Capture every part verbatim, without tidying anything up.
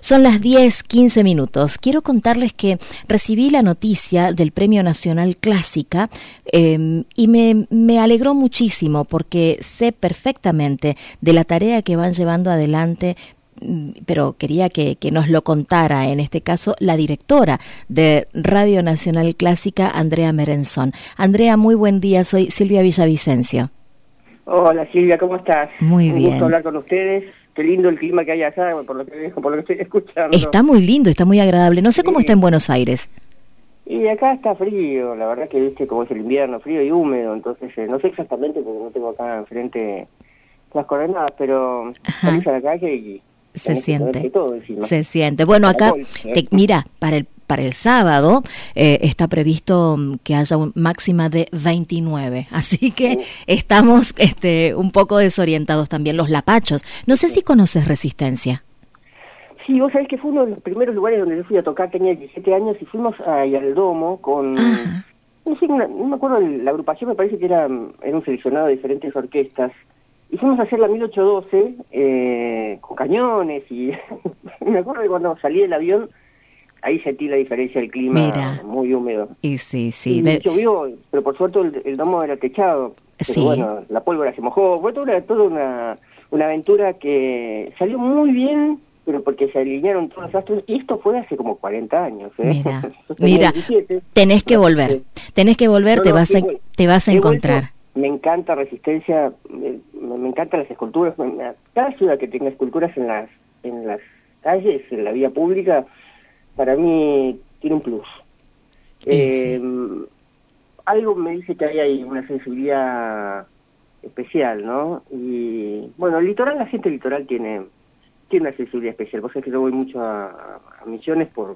Son las diez, quince minutos. Quiero contarles que recibí la noticia del Premio Nacional Clásica eh, y me, me alegró muchísimo porque sé perfectamente de la tarea que van llevando adelante, pero quería que, que nos lo contara, en este caso, la directora de Radio Nacional Clásica, Andrea Merenzón. Andrea, muy buen día, soy Silvia Villavicencio. Hola Silvia, ¿cómo estás? Muy Un bien. Un gusto hablar con ustedes. Qué lindo el clima que hay allá, por lo que por lo que estoy escuchando. Está muy lindo, está muy agradable. No sé sí. cómo está en Buenos Aires. Y acá está frío, la verdad que viste como es el invierno, frío y húmedo, entonces eh, no sé exactamente porque no tengo acá enfrente las coordenadas, pero salís a la calle y se siente, todo encima. Se siente. Bueno, acá, te, mira, para el para el sábado eh, está previsto que haya una máxima de veintinueve, así que sí. estamos este un poco desorientados también, los lapachos. No sé sí. si conoces Resistencia. Sí, vos sabés que fue uno de los primeros lugares donde yo fui a tocar, tenía diecisiete años y fuimos ahí al Domo con, Ajá. no sé, una, no me acuerdo, la agrupación me parece que era, era un seleccionado de diferentes orquestas. Y fuimos a hacer la mil ochocientos doce eh, con cañones y me acuerdo que cuando salí del avión, ahí sentí la diferencia del clima. Mira. Muy húmedo. Y sí, sí. Y de... llovió, pero por suerte el, el domo era techado. Pero sí. bueno, la pólvora se mojó. Fue toda, toda una, una aventura que salió muy bien, pero porque se alinearon todos los astros. Y esto fue hace como cuarenta años. ¿eh? Mira, mira tenés que volver. Eh, tenés que volver, no, te, no, vas a, te vas a encontrar. Vuelto. Me encanta Resistencia, me, me encantan las esculturas. Cada ciudad que tenga esculturas en las en las calles, en la vía pública, para mí tiene un plus. Sí, eh, sí. Algo me dice que ahí hay una sensibilidad especial, ¿no? Y bueno, el litoral, la gente litoral tiene tiene una sensibilidad especial. Vos sabés que yo voy mucho a, a Misiones por,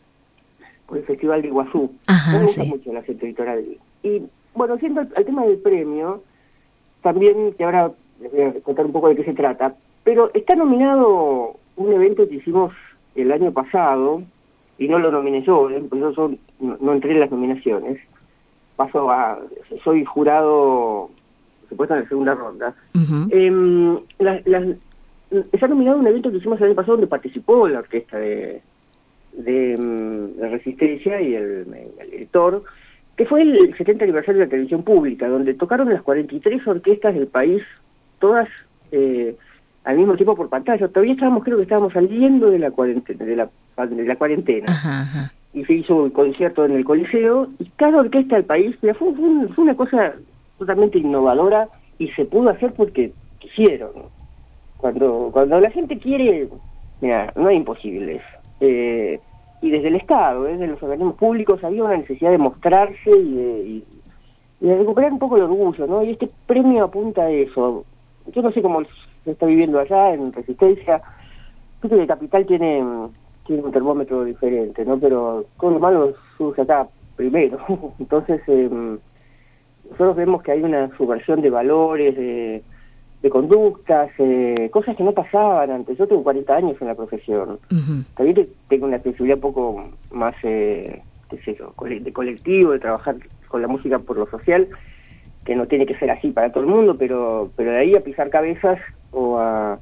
por el Festival de Iguazú. Ajá, me gusta sí. mucho la gente litoral. Y bueno, siendo al, al tema del premio, también, que ahora les voy a contar un poco de qué se trata, pero está nominado un evento que hicimos el año pasado, y no lo nominé yo, ¿eh? Porque yo, yo no, no entré en las nominaciones, paso a, soy jurado, supuesto, en la segunda ronda. Uh-huh. eh, la, la, está nominado un evento que hicimos el año pasado donde participó la orquesta de, de, de Resistencia y el, el director, que fue el setenta aniversario de la televisión pública, donde tocaron las cuarenta y tres orquestas del país, todas eh, al mismo tiempo por pantalla. Todavía estábamos, creo que estábamos saliendo de la cuarentena, de la, de la cuarentena. Ajá, ajá. Y se hizo un concierto en el Coliseo, y cada orquesta del país, mira, fue, fue, fue una cosa totalmente innovadora, y se pudo hacer porque quisieron. Cuando cuando la gente quiere, mira, no hay imposibles. Eh, y desde el Estado, desde los organismos públicos, había una necesidad de mostrarse y de, y, y de recuperar un poco el orgullo, ¿no? Y este premio apunta a eso. Yo no sé cómo se está viviendo allá en Resistencia. Creo que el Capital tiene, tiene un termómetro diferente, ¿no? Pero todo lo malo surge acá primero. Entonces, eh, nosotros vemos que hay una subversión de valores, de... de conductas, eh, cosas que no pasaban antes. Yo tengo cuarenta años en la profesión. Uh-huh. También tengo una sensibilidad un poco más, eh, qué sé yo, de colectivo, de trabajar con la música por lo social, que no tiene que ser así para todo el mundo, pero pero de ahí a pisar cabezas o a,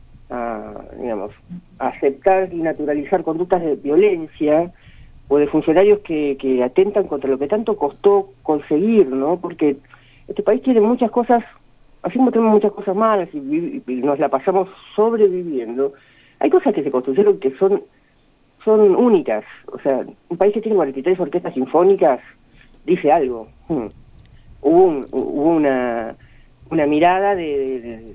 a digamos, a aceptar y naturalizar conductas de violencia o de funcionarios que, que atentan contra lo que tanto costó conseguir, ¿no? Porque este país tiene muchas cosas. Así como tenemos muchas cosas malas y, y, y nos la pasamos sobreviviendo, hay cosas que se construyeron que son son únicas. O sea, un país que tiene cuarenta y tres orquestas sinfónicas dice algo. Hmm. Hubo un, hubo una una mirada de, de,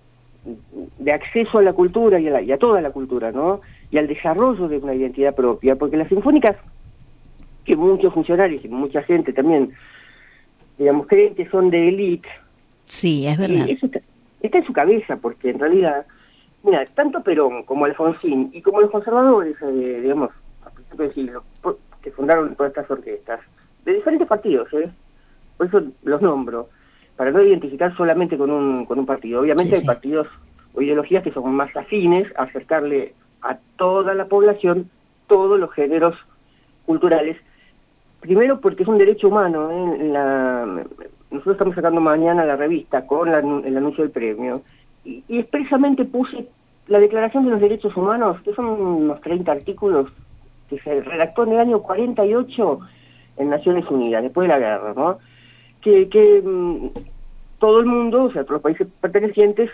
de acceso a la cultura y a, la, y a toda la cultura, ¿no? Y al desarrollo de una identidad propia, porque las sinfónicas, que muchos funcionarios y mucha gente también, digamos, creen que son de élite. Sí, es verdad. Y eso está, está en su cabeza, porque en realidad, mira, tanto Perón como Alfonsín y como los conservadores, eh, digamos, a principios del siglo, por, que fundaron todas estas orquestas, de diferentes partidos, ¿eh? Por eso los nombro, para no identificar solamente con un con un partido. Obviamente sí, hay sí. partidos o ideologías que son más afines a acercarle a toda la población todos los géneros culturales. Primero porque es un derecho humano, ¿eh? La, nosotros estamos sacando mañana la revista con la, el anuncio del premio, y, y expresamente puse la Declaración de los Derechos Humanos, que son unos treinta artículos que se redactó en el año cuarenta y ocho en Naciones Unidas, después de la guerra, ¿no? Que, que mmm, todo el mundo, o sea, todos los países pertenecientes,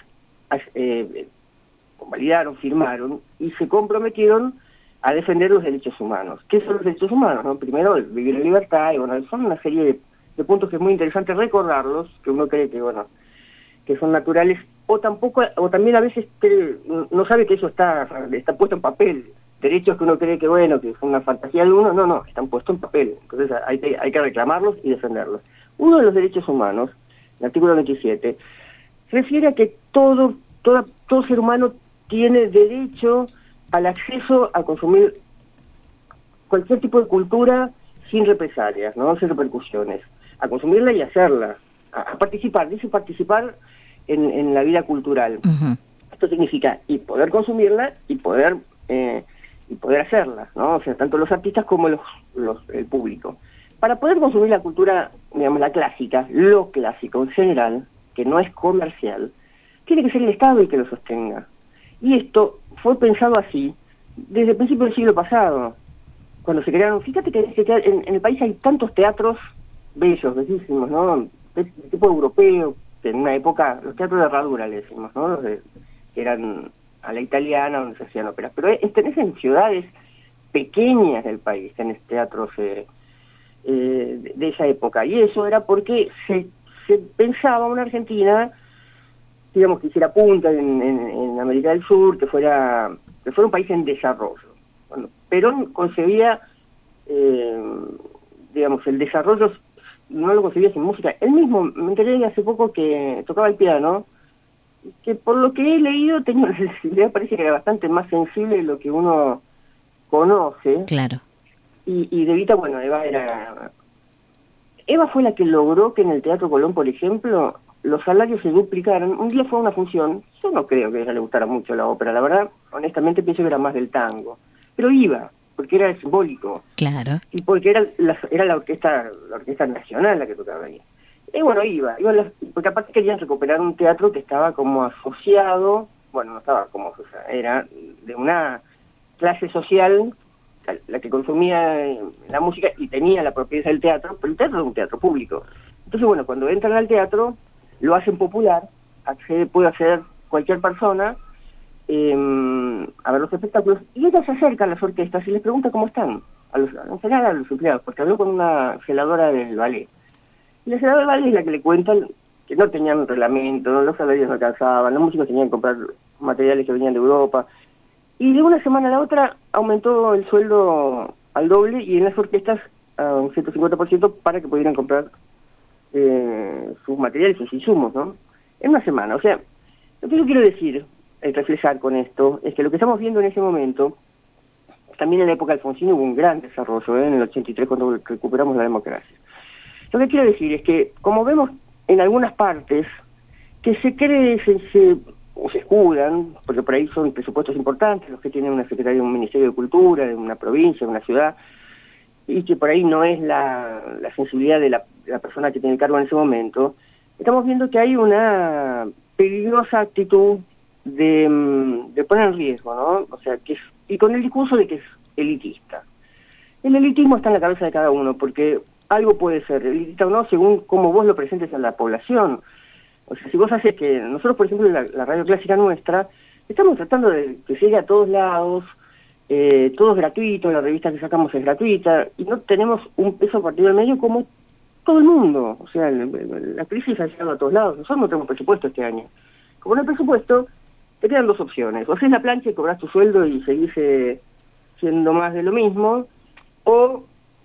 eh, validaron, firmaron y se comprometieron a defender los derechos humanos. ¿Qué son los derechos humanos? ¿No? Primero, vivir en libertad, y bueno, son una serie de, de puntos que es muy interesante recordarlos, que uno cree que, bueno, que son naturales, o tampoco, o también a veces que no sabe que eso está, está puesto en papel. Derechos que uno cree que, bueno, que es una fantasía de uno, no, no, están puestos en papel. Entonces hay que, hay que reclamarlos y defenderlos. Uno de los derechos humanos, el artículo veintisiete, refiere a que todo, toda, todo ser humano tiene derecho al acceso a consumir cualquier tipo de cultura sin represalias, ¿no? Sin repercusiones, a consumirla y hacerla, a, a participar, dice participar en, en la vida cultural. Uh-huh. Esto significa y poder consumirla y poder eh, y poder hacerla, ¿no? O sea, tanto los artistas como los, los el público. Para poder consumir la cultura, digamos, la clásica, lo clásico en general, que no es comercial, tiene que ser el Estado el que lo sostenga. Y esto fue pensado así desde el principio del siglo pasado, cuando se crearon, fíjate que en, en el país hay tantos teatros bellos, bellísimos, ¿no? De, de tipo europeo, que en una época, los teatros de herradura le decimos, ¿no? Los de, que eran a la italiana, donde se hacían óperas. Pero tenés en ciudades pequeñas del país, tenés teatros eh, eh, de, de esa época. Y eso era porque se, se pensaba una Argentina, digamos, que hiciera punta en, en, en América del Sur, que fuera que fuera un país en desarrollo. Bueno, Perón concebía, eh, digamos, el desarrollo no lo concebía sin música. Él mismo, me enteré hace poco que tocaba el piano, que por lo que he leído tenía una sensibilidad, parece que era bastante más sensible de lo que uno conoce. Claro. Y, y de Evita, bueno, Eva era... Eva fue la que logró que en el Teatro Colón, por ejemplo, los salarios se duplicaron. Un día fue a una función, yo no creo que a ella le gustara mucho la ópera, la verdad, honestamente pienso que era más del tango, pero iba, porque era simbólico. Claro. Y porque era la, era la orquesta la orquesta nacional la que tocaba ahí. Y bueno, iba, iba la, porque aparte querían recuperar un teatro que estaba como asociado, bueno, no estaba como asociado, era de una clase social, la que consumía la música y tenía la propiedad del teatro, pero el teatro es un teatro público. Entonces, bueno, cuando entran al teatro, lo hacen popular, accede, puede hacer cualquier persona eh, a ver los espectáculos, y ella se acerca a las orquestas y les pregunta cómo están, a los, en general a los empleados, porque habló con una celadora del ballet. Y la celadora del ballet es la que le cuentan que no tenían reglamento, los salarios no alcanzaban, los músicos tenían que comprar materiales que venían de Europa, y de una semana a la otra aumentó el sueldo al doble y en las orquestas a un ciento cincuenta por ciento para que pudieran comprar eh, sus materiales, sus insumos, ¿no? En una semana. O sea, lo que yo quiero decir, eh, reflejar con esto, es que lo que estamos viendo en ese momento, también en la época de Alfonsín hubo un gran desarrollo, ¿eh? En el ochenta y tres cuando recuperamos la democracia. Lo que quiero decir es que, como vemos en algunas partes, que se cree, se, se, o se escudan, porque por ahí son presupuestos importantes, los que tienen una secretaría de un Ministerio de Cultura, de una provincia, de una ciudad, y que por ahí no es la, la sensibilidad de la, de la persona que tiene el cargo en ese momento, estamos viendo que hay una peligrosa actitud de, de poner en riesgo, ¿no? O sea, que es, y con el discurso de que es elitista. El elitismo está en la cabeza de cada uno, porque algo puede ser elitista o no según cómo vos lo presentes a la población. O sea, si vos haces que... Nosotros, por ejemplo, la, la radio clásica nuestra, estamos tratando de que llegue a todos lados, eh, todo es gratuito, la revista que sacamos es gratuita, y no tenemos un peso partido del medio como todo el mundo. O sea, el, la crisis ha llegado a todos lados. Nosotros no tenemos presupuesto este año. Como no hay presupuesto, te quedan dos opciones. O haces la plancha y cobras tu sueldo y seguís eh, siendo más de lo mismo, o...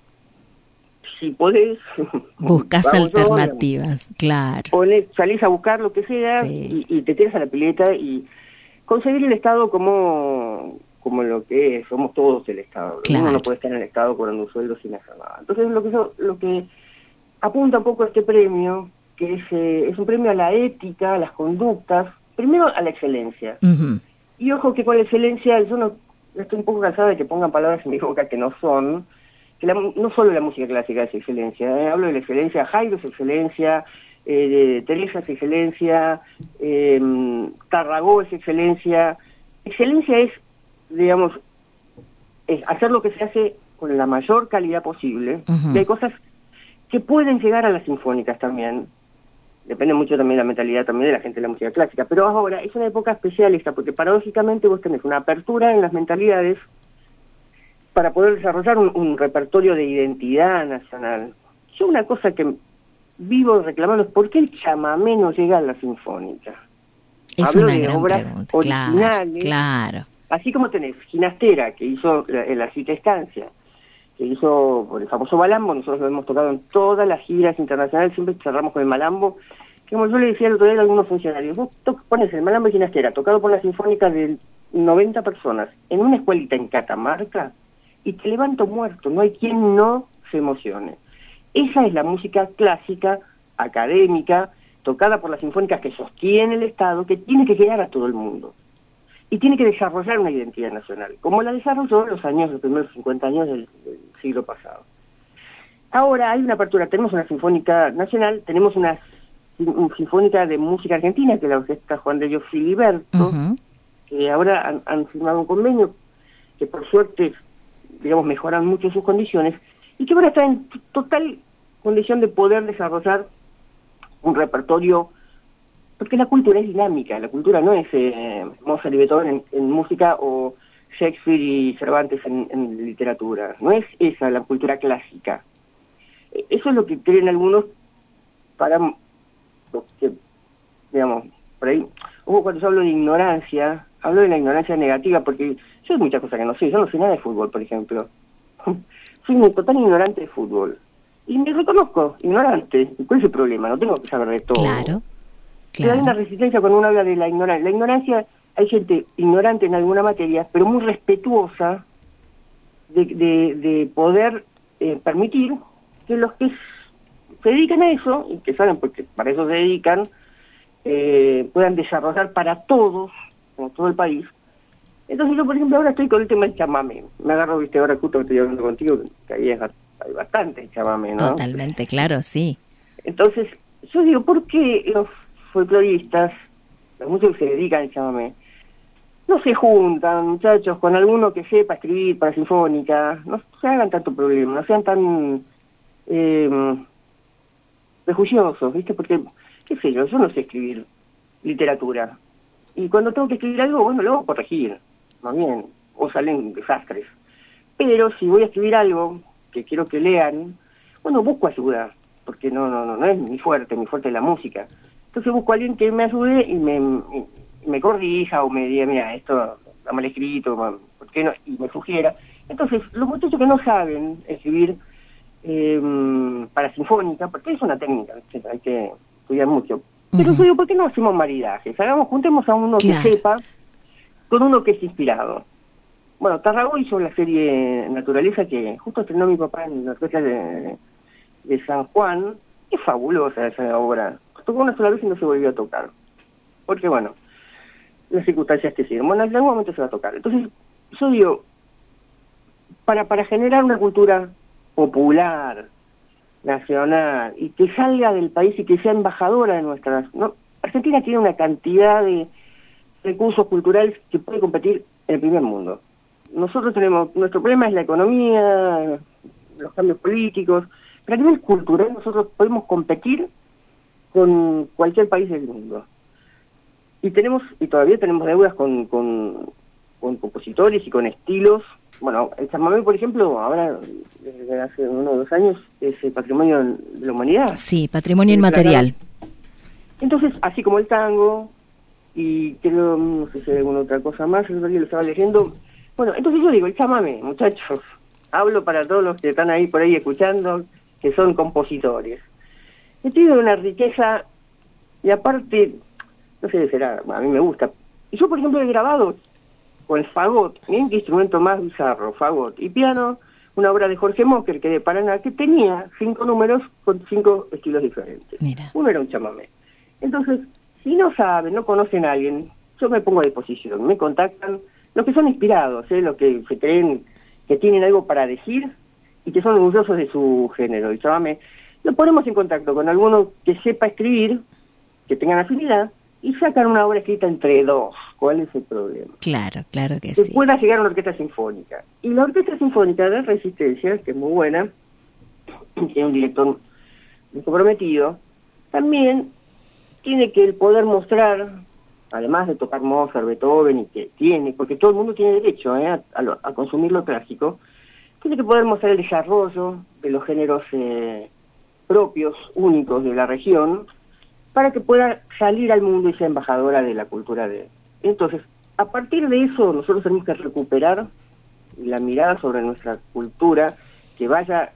si podés... buscas alternativas, yo, claro. Ponés, salís a buscar lo que sea, sí. y, y te tiras a la pileta y conseguir el Estado como como lo que es, somos todos el Estado. Claro. Uno no puede estar en el Estado cobrando un sueldo sin hacer nada. Entonces lo que yo, lo que apunta un poco a este premio, que es, eh, es un premio a la ética, a las conductas, primero a la excelencia. Uh-huh. Y ojo que con la excelencia, yo no estoy un poco cansada de que pongan palabras en mi boca que no son... que la, no solo la música clásica es excelencia, ¿eh? Hablo de la excelencia, Jairo es excelencia, eh, de Teresa es excelencia, eh, Tarragó es excelencia, excelencia es, digamos, es hacer lo que se hace con la mayor calidad posible. Uh-huh. Y hay cosas que pueden llegar a las sinfónicas también. Depende mucho también de la mentalidad también de la gente de la música clásica. Pero ahora es una época especial esta, porque paradójicamente vos tenés una apertura en las mentalidades para poder desarrollar un, un repertorio de identidad nacional. Yo una cosa que vivo reclamando es por qué el chamamé no llega a la sinfónica. Es Hablo una de gran obras pregunta. originales, Claro, claro. Así como tenés Ginastera, que hizo la, la Cita Estancia, que hizo por el famoso malambo. Nosotros lo hemos tocado en todas las giras internacionales, siempre cerramos con el malambo, que como yo le decía el otro día a algunos funcionarios, vos to- pones el malambo de Ginastera, tocado por la sinfónica de noventa personas, en una escuelita en Catamarca, y te levanto muerto, no hay quien no se emocione. Esa es la música clásica, académica, tocada por las sinfónicas que sostiene el Estado, que tiene que llegar a todo el mundo. Y tiene que desarrollar una identidad nacional, como la desarrolló en los años, los primeros cincuenta años del, del siglo pasado. Ahora hay una apertura, tenemos una sinfónica nacional, tenemos una, una sinfónica de música argentina, que es la orquesta Juan de Dios Filiberto, uh-huh. que ahora han, han firmado un convenio, que por suerte, digamos, mejoran mucho sus condiciones, y que ahora está en total condición de poder desarrollar un repertorio, porque la cultura es dinámica, la cultura no es eh, Mozart y Beethoven en, en música o Shakespeare y Cervantes en, en literatura, no es esa la cultura clásica. Eso es lo que creen algunos para los que, digamos, por ahí, o cuando yo hablo de ignorancia, hablo de la ignorancia negativa, porque yo hay muchas cosas que no sé, yo no sé nada de fútbol, por ejemplo. Soy un total ignorante de fútbol. Y me reconozco ignorante. ¿Cuál es el problema? No tengo que saber de todo. Claro, claro. Pero hay una resistencia cuando uno habla de la ignorancia. La ignorancia, hay gente ignorante en alguna materia, pero muy respetuosa de, de, de poder eh, permitir que los que se dedican a eso, y que saben porque para eso se dedican, eh, puedan desarrollar para todos, como todo el país. Entonces yo, por ejemplo, ahora estoy con el tema del chamamé. Me agarro, viste, ahora justo que estoy hablando contigo, que ahí es, hay bastante chamamé, ¿no? Totalmente, claro, sí. Entonces, yo digo, ¿por qué los folcloristas, los músicos que se dedican al chamamé, no se juntan, muchachos, con alguno que sepa escribir para sinfónica? No se hagan tanto problema, no sean tan eh, prejuiciosos, ¿viste? Porque, qué sé yo, yo no sé escribir literatura. Y cuando tengo que escribir algo, bueno, lo hago corregir, más bien, o salen desastres. Pero si voy a escribir algo que quiero que lean, bueno, busco ayuda, porque no no no no es mi fuerte, mi fuerte es la música. Entonces busco a alguien que me ayude y me, y me corrija o me diga, mira, esto está mal escrito, ¿por qué no? Y me sugiera. Entonces, los muchachos que no saben escribir eh, para sinfónica, porque es una técnica, hay que estudiar mucho. Pero uh-huh. yo digo, ¿por qué no hacemos maridajes? Hagamos, juntemos a uno claro. que sepa con uno que es inspirado. Bueno, Tarragó hizo la serie Naturaleza, que justo estrenó mi papá en la orquesta de, de San Juan. Es fabulosa esa obra. Tocó una sola vez y no se volvió a tocar. Porque, bueno, las circunstancias que siguen. Bueno, en algún momento se va a tocar. Entonces, yo digo, para, para generar una cultura popular, nacional, y que salga del país y que sea embajadora de nuestras... ¿no? Argentina tiene una cantidad de recursos culturales que puede competir en el primer mundo. Nosotros tenemos, nuestro problema es la economía, los cambios políticos, pero a nivel cultural nosotros podemos competir con cualquier país del mundo. Y tenemos, y todavía tenemos deudas con, con, con compositores y con estilos. Bueno, el chamamé, por ejemplo, ahora, desde hace uno o dos años, es el patrimonio de la humanidad. Sí, patrimonio inmaterial. Entonces, así como el tango, y creo, no sé si hay alguna otra cosa más, el otro día lo estaba leyendo. Bueno, entonces yo digo, el chamamé, muchachos, hablo para todos los que están ahí por ahí escuchando, que son compositores. Tiene una riqueza, y aparte, no sé, será, a mí me gusta. Y yo, por ejemplo, he grabado con el fagot, miren qué instrumento más bizarro, fagot, y piano, una obra de Jorge Mocker, que de Paraná, que tenía cinco números con cinco estilos diferentes. Mira. Uno era un chamamé. Entonces, si no saben, no conocen a alguien, yo me pongo a disposición, me contactan los que son inspirados, ¿eh? Los que se creen que tienen algo para decir y que son orgullosos de su género. Y chamamé, lo ponemos en contacto con alguno que sepa escribir, que tengan afinidad, y sacan una obra escrita entre dos. ¿Cuál es el problema? Claro, claro que, que sí. pueda llegar a una orquesta sinfónica. Y la Orquesta Sinfónica de Resistencia, que es muy buena, tiene un director muy comprometido, también tiene que el poder mostrar, además de tocar Mozart, Beethoven, y que tiene, porque todo el mundo tiene derecho ¿eh? a, a, lo, a consumir lo clásico, tiene que poder mostrar el desarrollo de los géneros eh, propios, únicos de la región, para que pueda salir al mundo y sea embajadora de la cultura de... Entonces, a partir de eso, nosotros tenemos que recuperar la mirada sobre nuestra cultura, que vaya,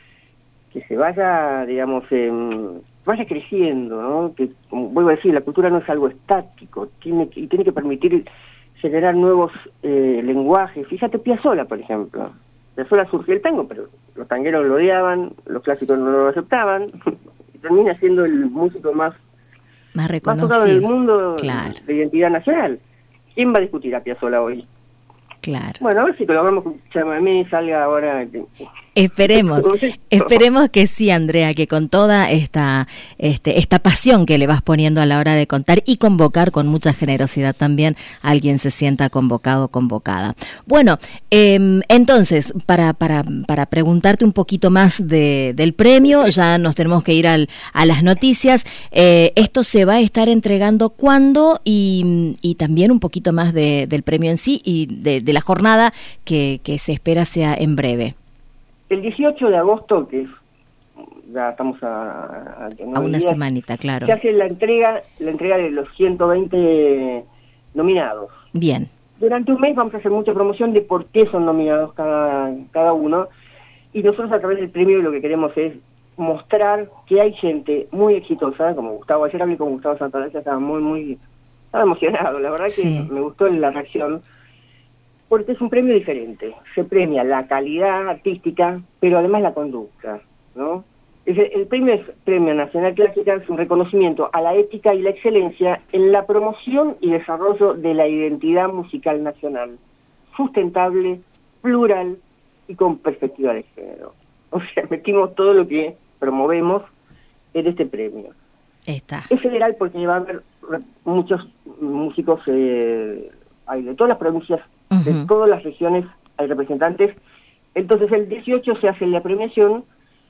que se vaya, digamos, eh, vaya creciendo, ¿no? Que, como vuelvo a decir, la cultura no es algo estático, tiene que, y tiene que permitir generar nuevos eh, lenguajes. Fíjate, Piazzolla, por ejemplo. Piazzolla surgió el tango, pero los tangueros lo odiaban, los clásicos no lo aceptaban, y termina siendo el músico más, más más reconocido, tocado en el mundo, claro, de identidad nacional. ¿Quién va a discutir a Piazzolla hoy? Claro. Bueno, a ver si que lo vamos con chamamé salga ahora. Esperemos, esperemos que sí, Andrea, que con toda esta este, esta pasión que le vas poniendo a la hora de contar y convocar con mucha generosidad también, alguien se sienta convocado o convocada. Bueno, eh, entonces, para, para, para preguntarte un poquito más de, del premio, ya nos tenemos que ir al, a las noticias. Eh, esto se va a estar entregando cuándo y, y también un poquito más de, del premio en sí y de, de la jornada que, que se espera sea en breve. El dieciocho de agosto, que es, ya estamos a, a, a una días, semanita, claro. Se hace la entrega, la entrega de los ciento veinte nominados. Bien. Durante un mes vamos a hacer mucha promoción de por qué son nominados cada, cada uno, y nosotros a través del premio lo que queremos es mostrar que hay gente muy exitosa, como Gustavo, ayer hablé con Gustavo Santaolalla, estaba muy, muy, estaba emocionado, la verdad que sí. Me gustó la reacción, porque es un premio diferente. Se premia la calidad artística, pero además la conducta, ¿no? Es el, el premio es Premio Nacional Clásica, es un reconocimiento a la ética y la excelencia en la promoción y desarrollo de la identidad musical nacional, sustentable, plural y con perspectiva de género. O sea, metimos todo lo que promovemos en este premio. Está. Es federal porque va a haber muchos músicos, eh, hay de todas las provincias, uh-huh. de todas las regiones hay representantes. Entonces el dieciocho se hace la premiación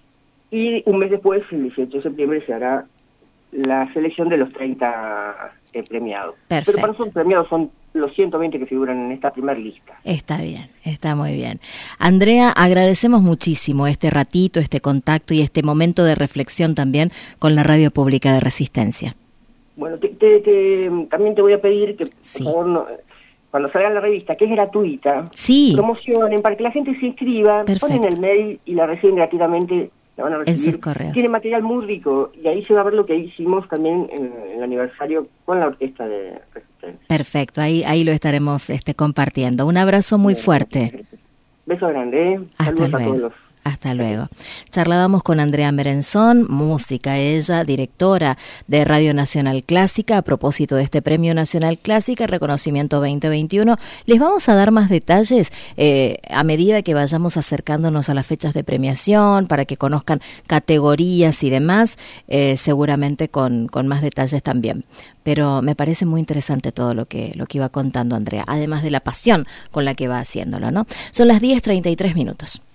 y un mes después, el dieciocho de septiembre, se hará la selección de los treinta eh, premiados. Perfecto. Pero para nosotros premiados son los ciento veinte que figuran en esta primera lista. Está bien, está muy bien. Andrea, agradecemos muchísimo este ratito, este contacto y este momento de reflexión también con la Radio Pública de Resistencia. Bueno, te, te, te, también te voy a pedir que, sí. por favor, no, cuando salga la revista, que es gratuita, sí. promocionen para que la gente se inscriba, Perfecto. Ponen el mail y la reciben gratuitamente, la van a recibir. En sus correos. Tiene material muy rico y ahí se va a ver lo que hicimos también en, en el aniversario con la Orquesta de Resistencia. Perfecto, ahí ahí lo estaremos este compartiendo. Un abrazo muy Bien, fuerte. Beso grande, ¿eh? Hasta Saludos luego. a todos los... Hasta luego. Charlábamos con Andrea Merenzón, música, ella, directora de Radio Nacional Clásica, a propósito de este Premio Nacional Clásica, Reconocimiento veinte veintiuno. Les vamos a dar más detalles eh, a medida que vayamos acercándonos a las fechas de premiación, para que conozcan categorías y demás, eh, seguramente con, con más detalles también. Pero me parece muy interesante todo lo que, lo que iba contando Andrea, además de la pasión con la que va haciéndolo, ¿no? Son las diez treinta y tres minutos.